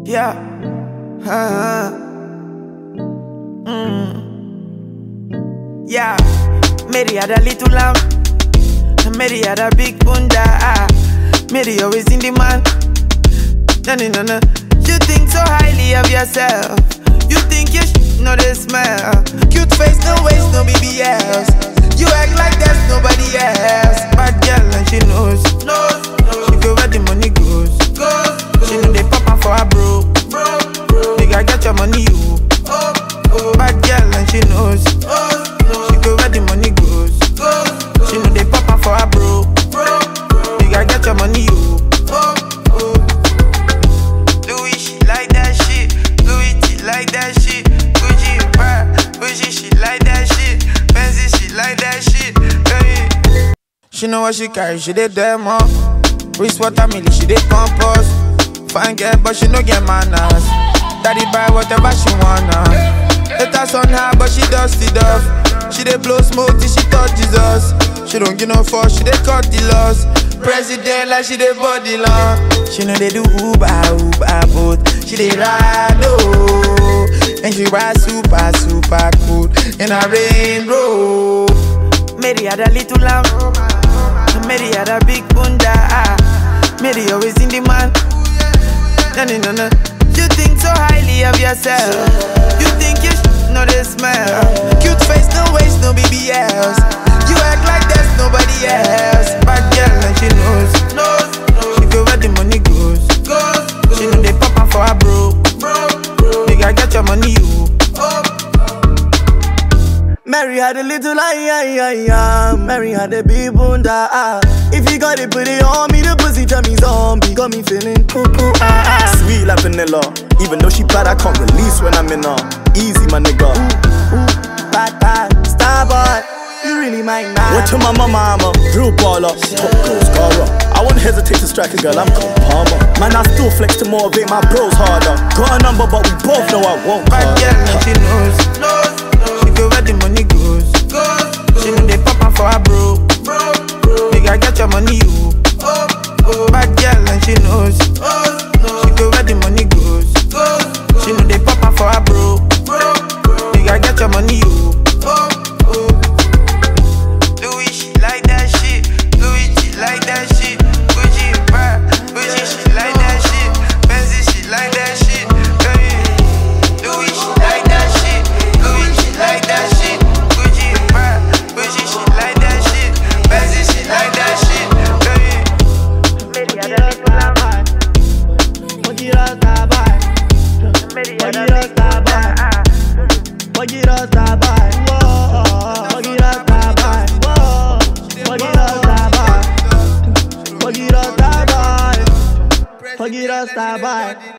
Yeah. Yeah. Mary had a little lamb. Mary had a big bunda. Mary always in demand. No. You think so highly of yourself. You think you know the smell. Cute face, no waist, no BBLs. You act like there's nobody else. Bad girl and she knows. She go where the money goes. She know they pop for her bro. Nigga get your money you. Bad girl and she knows. She go where the money goes. She know they pop for her bro. Nigga get your money you. Louis she like that shit. Louis she like that shit. Gucci Gucci she like that shit. Benzi she like that shit. Hey. She know what she carry, she did demo. Wrist watermelon, she did compose. Fine girl, but she no get manners. Daddy buy whatever she wanna. Haters on her, but she dusty duff. She dey blow smoke till she touch Jesus. She don't give no fuck, she dey cut the loss. President like she dey body long. She know they do Uber boat. She dey ride and she ride super cool in a rain road. Mary had a little lamb. Mary had a big bunda. Mary always in demand. No. You think so highly of yourself. You think you know the smell. Cute face, no waist, no BBLs. You act like there's nobody else. Bad girl and she knows. She go where the money goes. She know they pop for her bro. Nigga get your money you. Mary had a little Mary had a big bunda. If you got it, put it on me. The pussy tell me zombie. Got me feeling cuckoo. Sweet like vanilla. Even though she bad, I can't release when I'm in her. Easy, my nigga. Bad, star boy. You really might not. Word to my mama, I'm a real baller. Top girl, scarer. I won't hesitate to strike a girl, I'm Palmer. Man, I still flex to motivate my bros harder. Got a number, but we both know I won't. Bad girl and she knows. She go where the money goes. She know they pop for her bro. Nigga get your money you. Bad girl and she knows. She go where the money goes. She know they pop for her bro. Nigga get your money you. Louis she like that shit. Louis she like that shit. Gucci she like that shit. Benzi she like that shit. Louis she like that shit. Louis she like that shit. Gucci she like that shit. Benzi she like that shit. Forget us, bye.